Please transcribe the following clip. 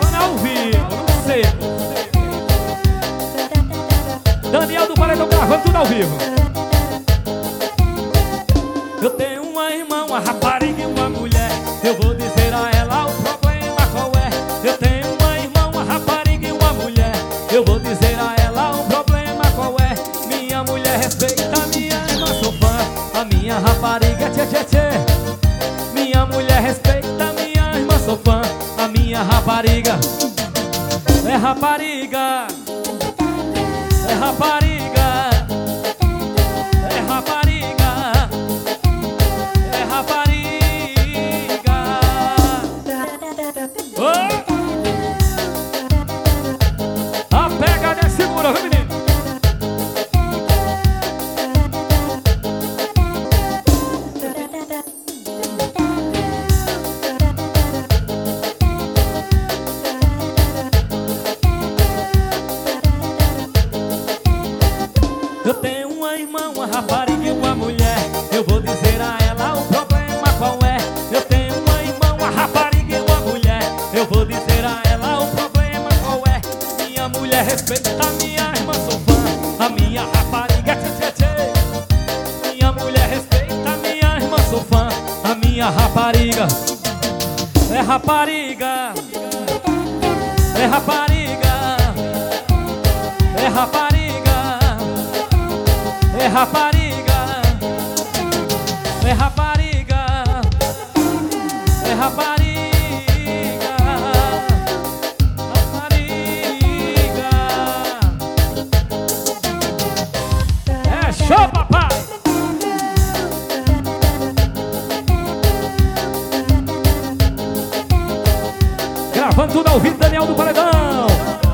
gravando ao vivo, não sei. Daniel do Paredão gravando tudo ao vivo. Eu tenho uma irmã, uma rapariga e uma mulher. Eu vou dizer a ela o problema qual é. Eu tenho uma irmã, uma rapariga e uma mulher. Eu vou dizer a ela o problema qual é. Minha mulher respeita a minha irmã, sou fã. A minha rapariga tchê tchê tchê. Minha mulher respeita a minha irmã, sou fã. A minha rapariga é rapariga. É rapariga. É rapariga. É rapariga. Oh! A pegada é segura, viu, menino? Eu tenho uma irmã, uma rapariga e uma mulher. Eu vou dizer a ela o problema qual é. Eu tenho uma irmã, uma rapariga e uma mulher. Eu vou dizer a ela o problema qual é. Minha mulher respeita a minha irmã, sou fã. A minha rapariga tchê tchê tchê. Minha mulher respeita a minha irmã, sou fã. A minha rapariga é rapariga. É rapariga. É rapariga. É rapariga, é rapariga, é rapariga, rapariga. É show, papai! Gravando tudo ao vivo, Daniel do Paredão.